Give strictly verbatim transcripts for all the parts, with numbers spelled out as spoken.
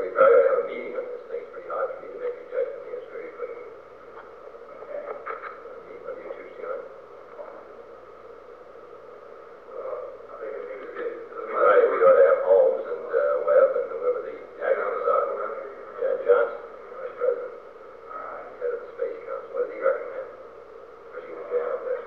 we probably ought to have a meeting on this thing. It's pretty hard for me to make a judgment here. It's very quick. Okay. Meet Monday or Tuesday on. Well, I think it needs to get, Right, we ought to have Holmes and uh, Webb and whoever the actors are. Jan Johnson, Vice President, All right. head of the Space Council. What does he recommend? Because he was down there.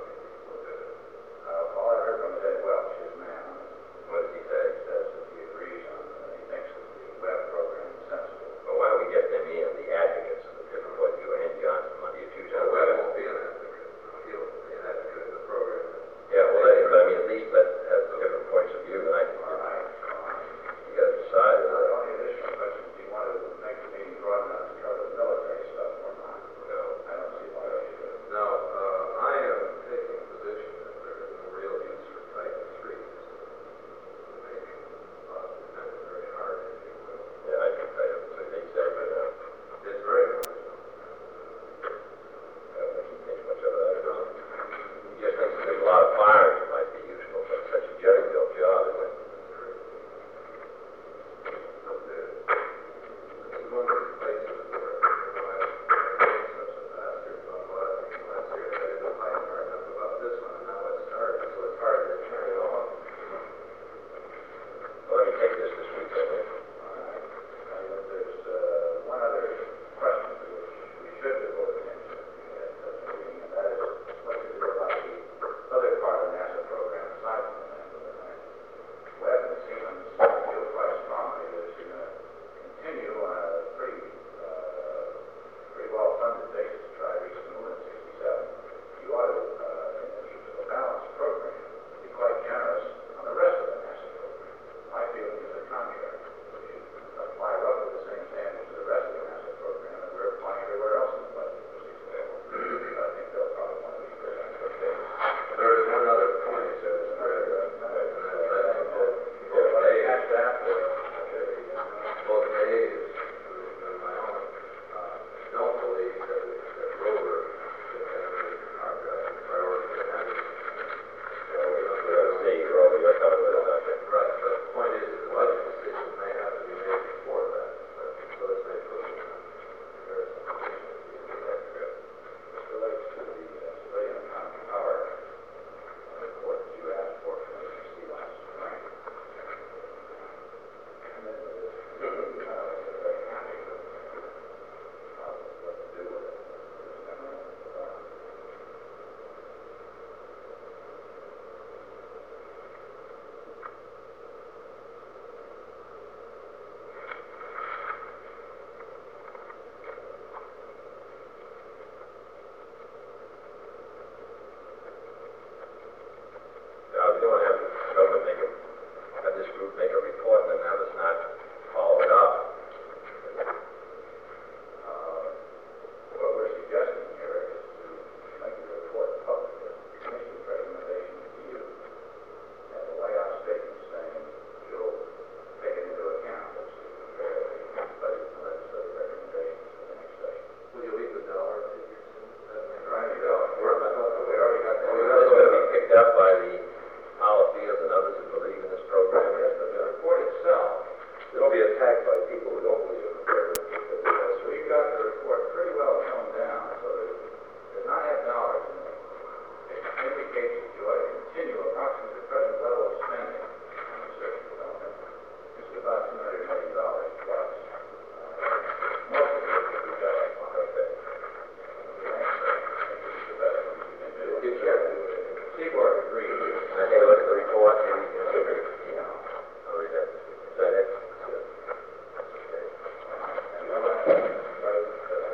Uh, all I heard from is Ed Welch, his man. What does he say? He says that he agrees on, uh, he thinks that the web program is sensible. Well, why don't we get them in, the advocates of the different points of view, and Johnson, Monday or Tuesday? Well, Webb won't be an advocate. He'll be an advocate of the program. Yeah, well, that is, but I mean, at least let have the different points of view, and I think All right. All right. you got to decide. Now, the only additional question, do you want to make the meeting broad enough to cover the military stuff or not? No. I don't see why we should. Now, uh, I am taking a position that there is no real use for Titan three. Maybe, uh, depending very hard, if you will. Yeah, I think I have, so they say, but, uh, It's very much so. I don't think he thinks much of it, I don't know. He just thinks that there's a lot of fires that might be useful, but it's such a jerry-built job, isn't it? But the- This is one of the places where, you know, I, I'm such a bastard about what I think last year, that I didn't fight hard enough about this one, and now it started, so it's hard to turn it off. Well, let me take this this week, then, yeah. All right. Now, look, there's uh, one other question to which we should devote attention at this meeting, and that is what to do about the other part of the NASA program aside from the Mandible Attack. Webb and Siemens feel quite strongly that if you're going to continue on a pretty, uh, pretty well-funded basis to try to reach the moon in sixty-seven, you ought to, uh, in the interest of a balanced program, be quite generous on the rest of the NASA program. My feeling is the contrary. We should apply roughly the same standards to the rest of the NASA program that we're applying everywhere else in the budget for sixty-seven. I think they'll probably want to be fair on those days. There is one other point that is very, uh, and that's, I think both, both Dave, Catch that. both Dave and my own, uh, don't believe that, we- that rover should have the hard drive priority to have it. So we we ought to see, Rover, you're coming with us, aren't you? Right, but the point is, the budget decision may have to be made before that, so so let's make sure that there is some condition to be made there. This relates to the uh, civilian atomic power report that you asked for from the C last spring. And then with this, uh, we're very happy with uh, what to do with it. This memorandum of, uh, Now, we don't have the government make a, have this group make a report and then have us not follow it up. Uh, What we're suggesting here is to make the report public, the commission's recommendation to you, and to lay out statements saying you'll take it into account as you prepare the budget and legislative recommendations for the next session. Will you leave the dollar figures in? That may- Right, you go. We're- I thought that we already got that. Well, that's going to be picked up by the Olive and others who believe in this program. Yes, but the report itself, It'll be attacked by people who don't believe in the program. yes, we've got the report pretty well toned down, so that it does not have dollars in it. It indicates that you ought to continue approximately the present level of spending on research and development, which is about two hundred million dollars plus. Uh, Most of it will be justified. Okay. The next thing, I think this is the best one you can do. You can't do it. Seaboard agrees. Can I take a look at the report? Maybe you can look at it. Yeah. I'll read that. Is that it? Good. Okay. And we'll have, uh,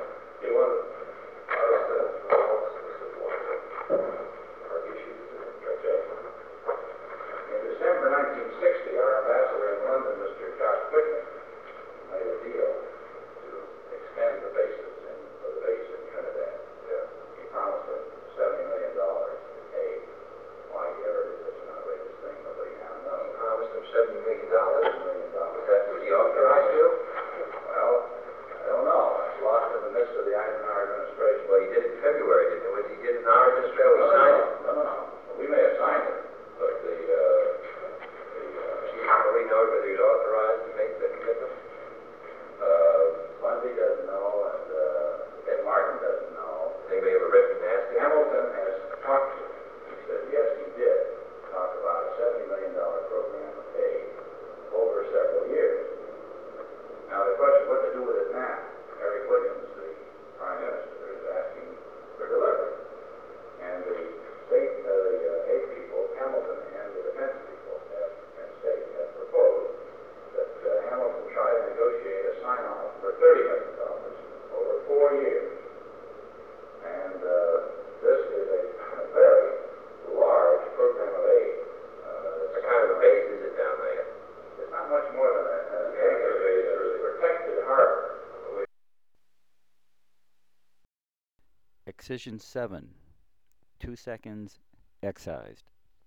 Decision seven. Two seconds excised.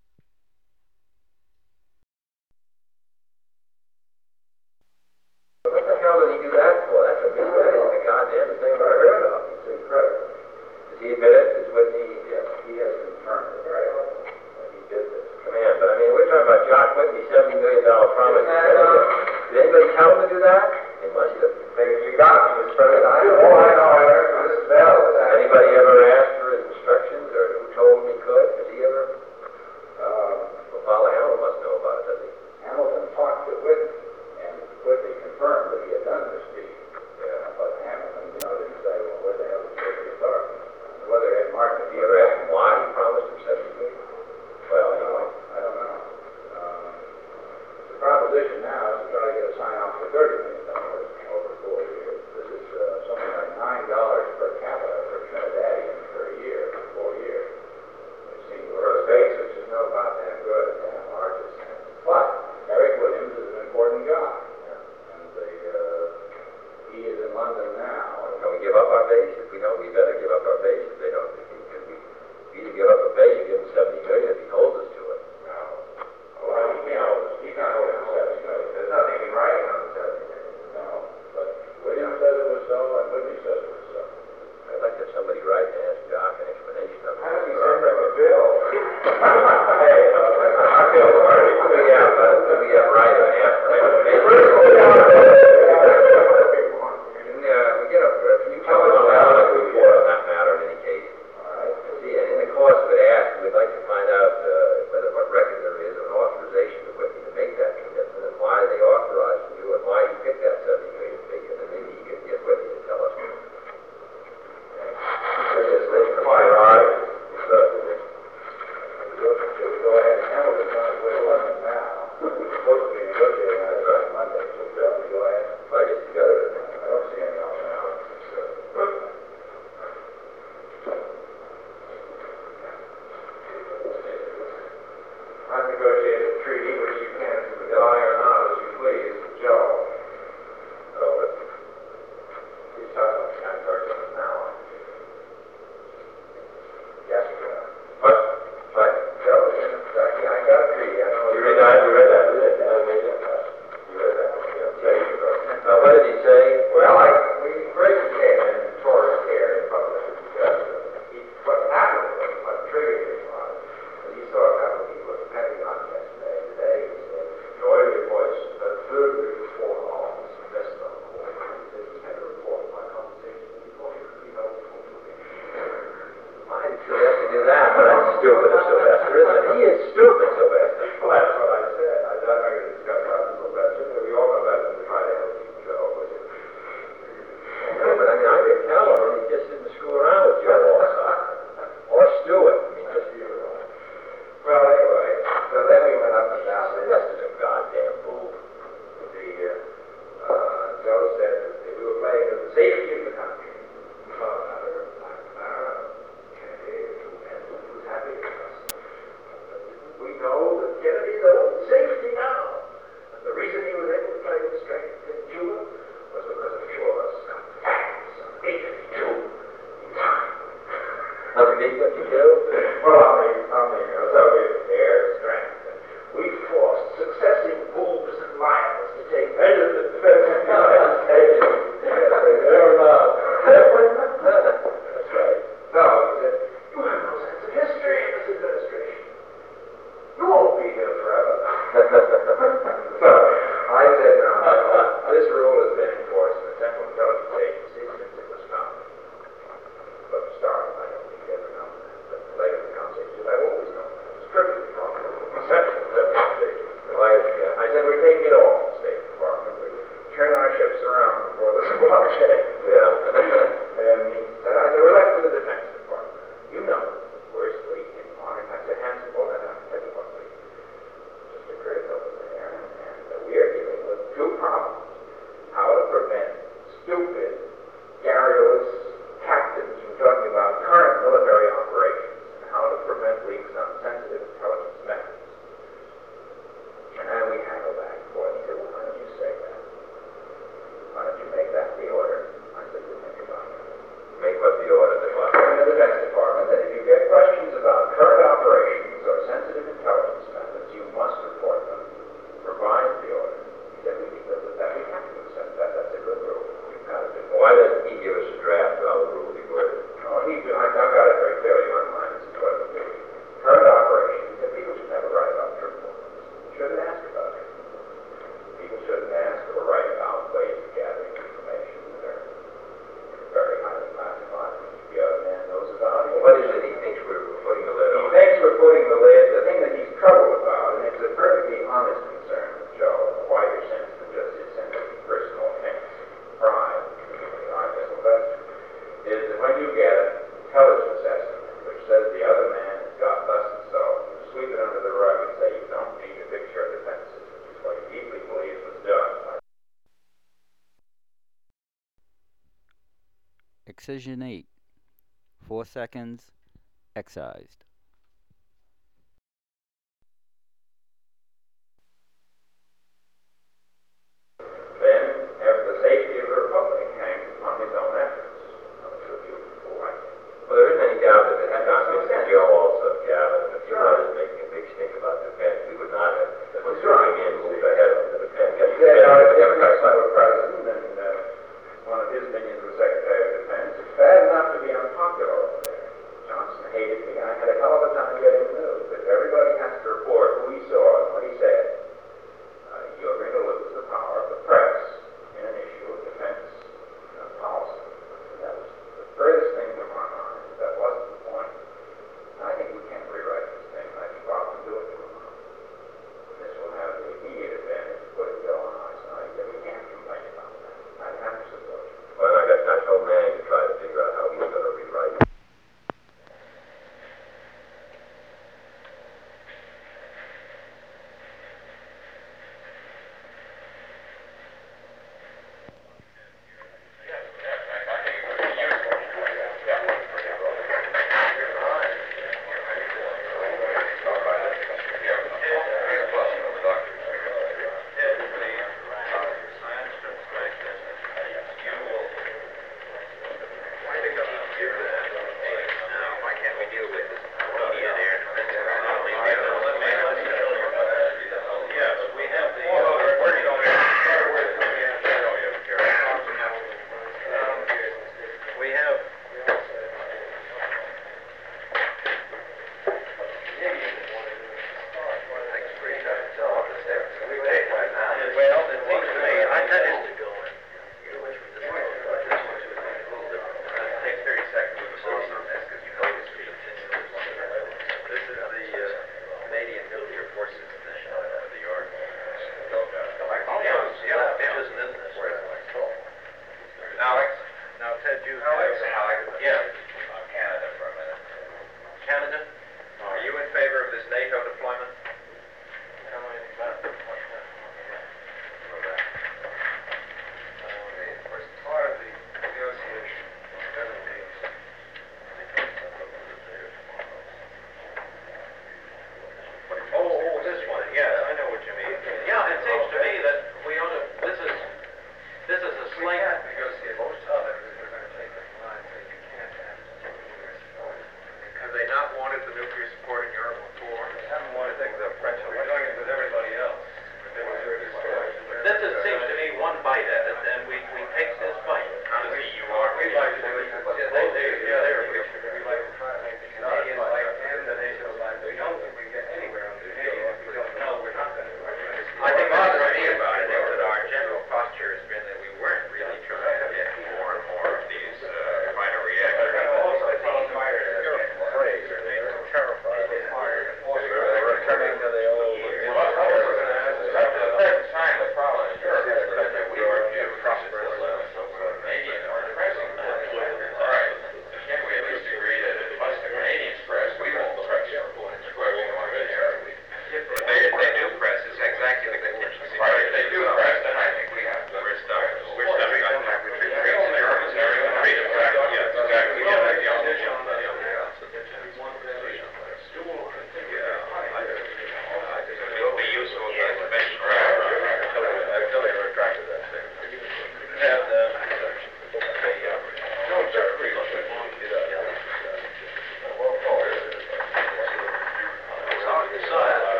What the hell did he do that for? That's a big, that is the goddamn thing I heard of. It's incredible. Does he admit it? Is Whitney? Yes, he has confirmed it, right? That he did this. Man, but I mean, we're talking about Jock Whitney, seventy million dollar promise. Did anybody tell him to do that? They must have. Maybe you got him, Mister President. I know, I know, I learned from this bell. Anybody ever asked for his instructions or who told him he could? Has he ever? Um, Well, Paula Hamilton must know about it, does he? Hamilton talked to Whitney, and Whitney confirmed that he had done this deed. Yeah. But Hamilton, you know, didn't say, well, where the hell is the authority? Whether Ed Martin, Did you ever ask him why he promised him seventy million? Well, anyway. I don't know. Um, the proposition now is to try to get a sign off for thirty million dollars over four years. This is uh, something like nine dollars per capita for Trinidadian per year, for four years. It seems for a base, which is no about that good in that largest sense. But Eric Williams is an important guy. And the, uh, he is in London now. Can we give up our base? If we don't, we better give up our base. If they don't, because we either give up a base or give him seventy million if he holds us to it. No. Well, he can't hold us. He can't hold us seventy million. There's nothing in writing on the seventy million. No. But Williams says it was so, and Whitney says it was so. I'd like to have somebody write and ask Jock an explanation of it. How does he send him a bill? Hey, uh, I feel sorry. Could we have, uh, could we have write and ask for an explanation? Can, uh, we get a, can you tell us a valid report on that matter in any case? All right. See, and in the course of it asked, we'd like to find out uh, whether what record there is of an authorization to Whitney to make that commitment and why they authorized you and why he picked that seventy million figure. And then maybe he could get Whitney to tell us. Okay. Just they require our, Should we go ahead? Hamilton's on his way to London now. We're supposed to be negotiating on this on Monday, so shall we go ahead? I get together. I don't see any else now. I've negotiated a treaty which you can rely or not as you please, Joe. Oh, but He's talking about John Carson now. Yes, sir. What? What? Joe, I got a treaty. I know. You read that? You read that? You read that? You read that? Yeah. There you go. Uh, what did he say? Well, I, we Grayson came in and tore his hair in public because he, what happened was, what triggered it was, that he saw a couple of people at the Pentagon yesterday. Today he said, lower your voice, the third report on this investment report. He said, he had a report on my conversation before he could be held for moving. Why did he have to do that? Well, that's stupid of Sylvester, isn't it? He is stupid, Sylvester. Well, that's what I said. I thought I could discuss that with Sylvester, but we all know that and try to help you, Joe. But it, No, but I mean, I could tell him he just didn't screw around with Joe also. Or Stewart. I mean, just, well, anyway, so then we went up and down this. Sylvester's a goddamn fool. The, uh, uh, Joe said that we were playing with the safety of the country. Well, another black Clara, Kennedy, two men who's happy with us. But didn't we know that Kennedy's own safety now? And the reason he was able to play with strength in Cuba was because of Cuba's facts of eight fifty-two in time. What did he, what did he do? Well, on the, on the uh, Soviet air strength, and we forced successive wolves and lions to take measures to defend the United States. Never mind. That's right. So, he said, you have no sense of history in this administration. You won't be here forever. So, I said, no, no, this rule has been enforced in the Central Intelligence Agency since it was founded. But to start, I don't think you ever known that. But later in the conversation, I've always known that. It's strictly wrong. Central Intelligence Agency. Why, yeah. I said, we're taking it all from the State Department. We turn our ships around before this watershed. Yeah. And he said, I said, we're left to the Defense Department. You know, worst leak in modern times, a handsome boat, I don't tell you what leak. Just occurred over there, and, and uh, we are dealing with two problems. How to prevent stupid, garrulous captains from talking about current military operations, and how to prevent leaks on sensitive intelligence methods. And then we handle that. Boy, he said, well, why don't you say that? Why don't you make that the order? I said, we'll think about it. Excision eight. Four seconds. Excised. Then, after the safety of the Republic hangs upon his own efforts. I'm sure you before. Well, there isn't any doubt that had not been for Joe also, Gavin, and if you was making a big stink about defense, we would not have, when throwing in, moved ahead of the defense. Yeah, now, if Democrats were president, and uh, one of his minions was Secretary of Defense, it's bad enough to be unpopular over there. Johnson hated me, I had a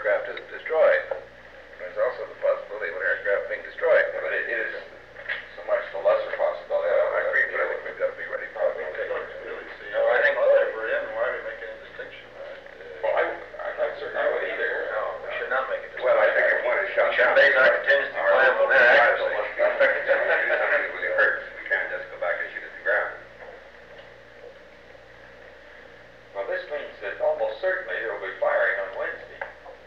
aircraft isn't destroyed. There's also the possibility of an aircraft being destroyed. But it is so much the lesser possibility. I agree, but I think we've got to be ready for it. No, I think if we're in, why are we making a distinction? Well, I, I'm not certain I would either. No, we should not make a distinction. Well, I think if one is shut We should down. base our contingency plan on their accuracy. Really hurts. We can't just go back and shoot at the ground. Well, this means that almost certainly there will be firing on Wednesday.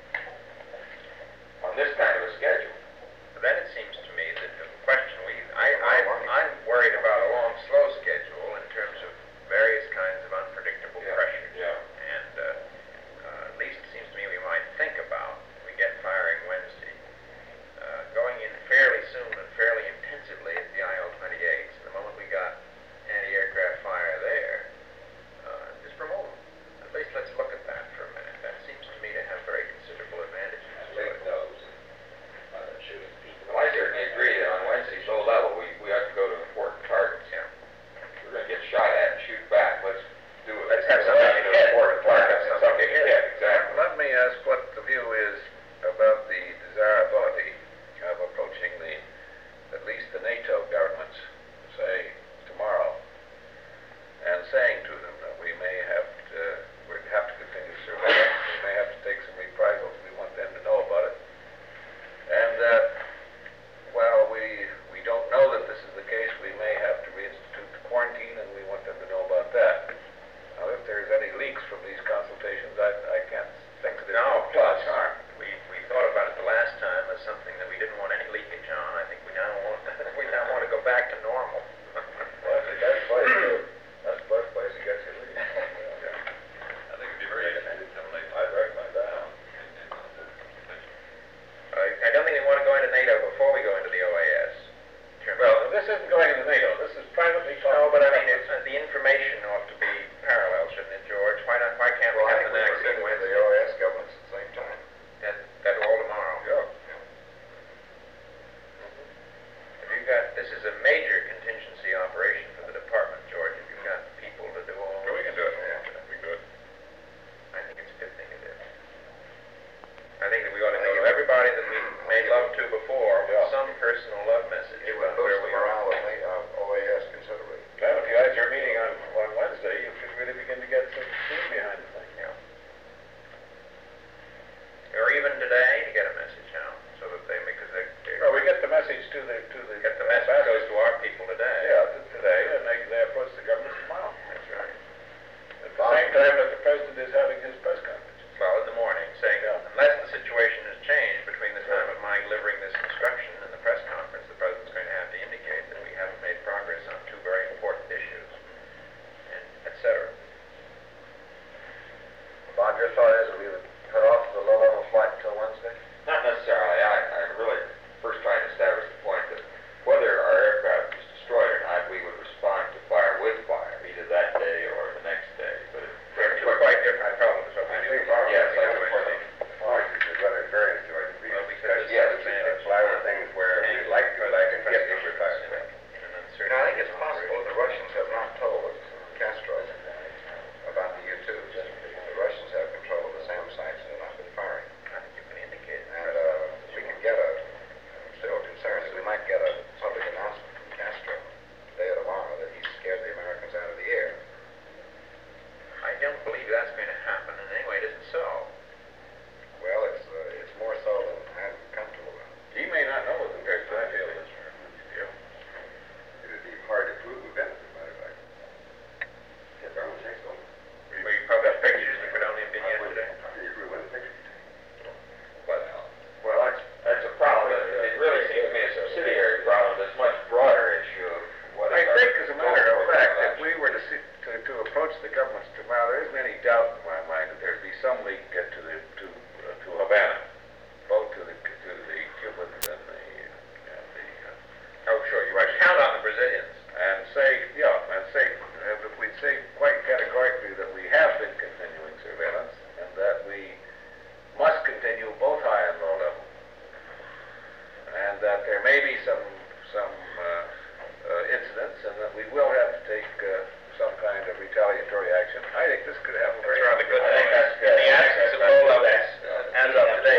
On this kind of a schedule. But then it seems to me that the question we, I, I, I'm worried about a long, slow schedule in terms of various kinds of unpredictable Yeah, pressures. yeah. And uh, uh, at least it seems to me we might think about, we get firing Wednesday, uh, going in fairly soon and fairly intensively at the I L twenty-eights. The moment we got anti-aircraft fire there, uh, just remove them. At least let's look at that for a minute. That seems to me to have very considerable advantages. Well, I certainly agree that on Wednesday's low level, we, we have to go to important targets. Yeah. We're going to get shot at and shoot back. Let's do it. Let's have something to hit. important targets, something to hit. Yeah, exactly. Let me ask what the view is about the desirability of approaching the, at least the NATO governments, say, tomorrow, and saying to them that we may have to, we have to continue surveillance, we may have to take some reprisals, we want them to know about it, and that, well, we, we don't know that this is the case, we may have to reinstitute the quarantine, and we want them to know about that. Now, if there's any leaks from these consultations, I, I can't think that it No, will plus, cause harm. we, we thought about it the last time as something that we didn't want any leakage on. I think we now want, we now want to go back to normal. Well, that's the best place to, that's the best place to get your lead. I think it'd be very I'd recommend that. I, I don't think we want to go into NATO before we go into the O A S. Well, this isn't going into NATO, this is privately talking. No, but I mean, it's, uh, the information ought to be parallel, shouldn't it, George? Why not, why can't we have the vaccine Wednesday? O A S governments at the same time. That, that all tomorrow? Yeah. If you've got, this is a major contingency operation for the department, George. If you've got people to do all. We can do it, yeah, we can do it. I think it's a good thing to do. I think that we ought to go to everybody that we made love to before with Yeah. some personal love message It would about boost where the we are. morale of the, of O A S considerably. Well, if you had your meeting on, on Wednesday, you should really begin to get some steam behind the thing. Yeah. Or even today to get a message out so that they, because they, they Well, we get the message to the, to the. get the message goes to our people today. Yeah, t- today, and they, they approach the government tomorrow. That's right. At the same time that the president is having his press conference. Well, in the morning, saying Yeah. unless the situation has changed between the time of my delivering this instruction and the press conference, the president's going to have to indicate that we haven't made progress on two very important issues, and et cetera. Bob, your thought is that we would cut off the low-level flight until Wednesday? Not necessarily. I, I'm really first trying to establish the point that whether our aircraft is destroyed or not, we would respond to fire with fire, either that day or the next day. But if, They're two quite different problems, so we do. yes, I would Well, think. very enjoyed because it's Yes, advantage. fly with things where we'd like to, like a get this retired. In an uncertain. You know, I think it's possible the Russians have not told Castro about the U twos. The Russians have control of the SAM sites and have not been firing. I think you can indicate that. And uh, we could get a, I'm still concerned that we might get a public announcement from Castro today or tomorrow that he's scared the Americans out of the air. I don't believe that's going to happen, and anyway, it isn't so. Well, it's uh, it's more so than I'm comfortable with. He may not know what the Paris Flyfield is. Yeah. It would be hard to prove a benefit, matter of fact. Get their own checks on. Will you publish pictures that could only have been yesterday? You agree with the picture? But, well, that's, that's a problem. It, it really seems to me a subsidiary problem. That's a much broader issue of what I is our think, as a matter of goal for fact, our if we were to, see, to to approach the governments tomorrow, there isn't any doubt in my mind that there'd be some leak get to the to uh, to Havana, both to the to the Cubans and the and the. Uh, Oh, sure, you might count on the Brazilians. and say, yeah, and say, uh, if we'd say quite categorically that we have been continuing surveillance and that we must continue both high and low level, and that there may be some some uh, uh, incidents, and that we will have to take uh, some kind of retaliatory action. I think this could have a very That's rather good. I think that's In the absence of low levels, That's, uh, as of today,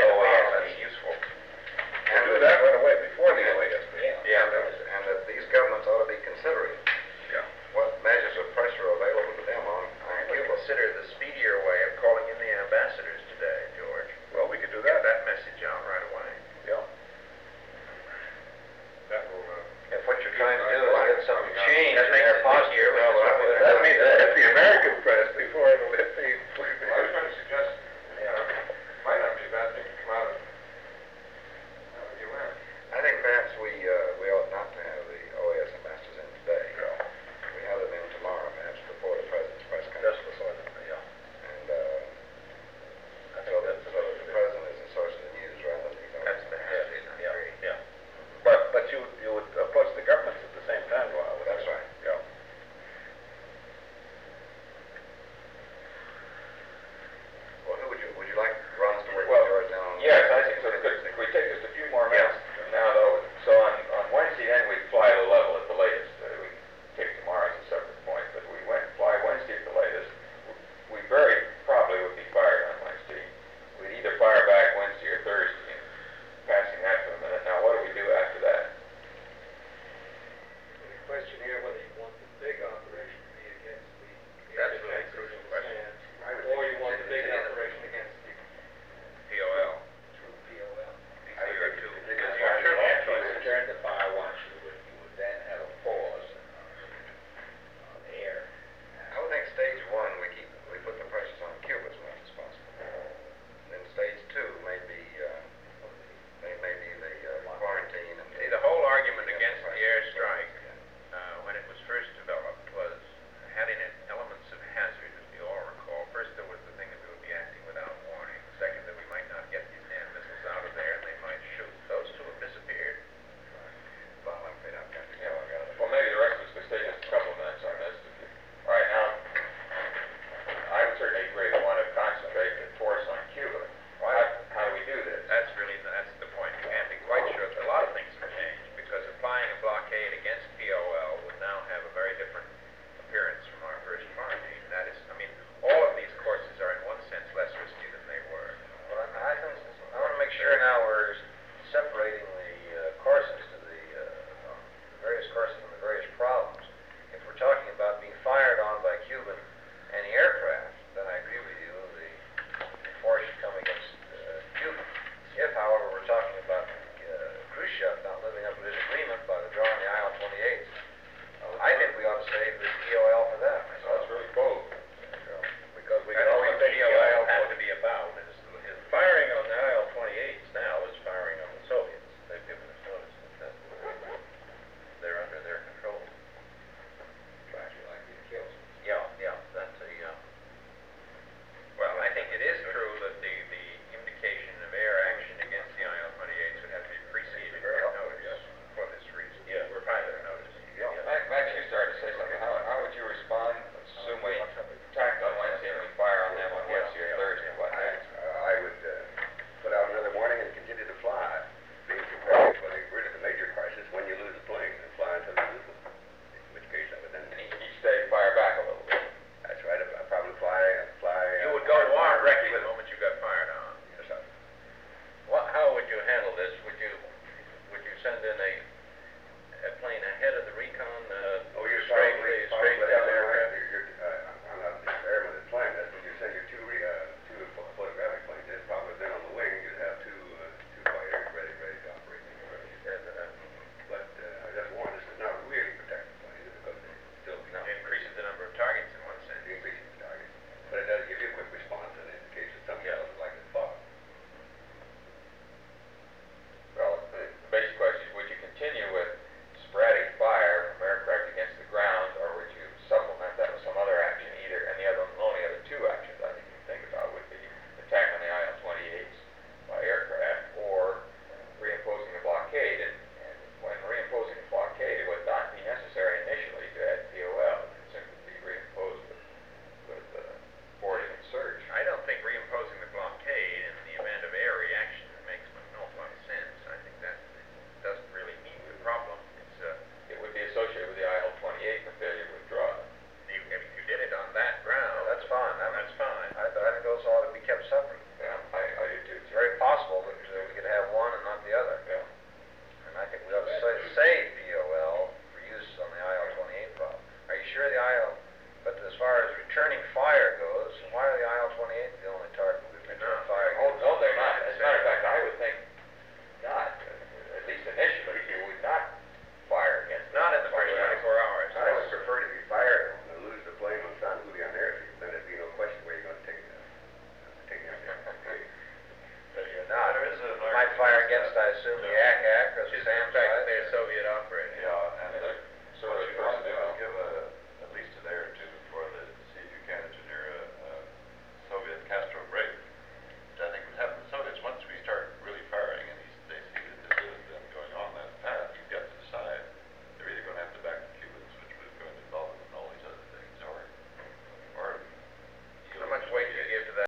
trust, I assume, the A C A C or the Just the SAM fact that side. they're Soviet operated. Yeah, and uh, So what what you you want to do want is give a, at least a day or two before the, see if you can engineer a, a Soviet Castro break. I think what happens to the Soviets, once we start really firing and these, they see that this is them going on that path, you've got to decide, they're either going to have to back the Cubans, which was going to involve them in all these other things, or, or. How much weight do you give to that?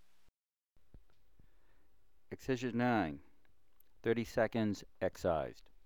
Excision nine. thirty seconds excised.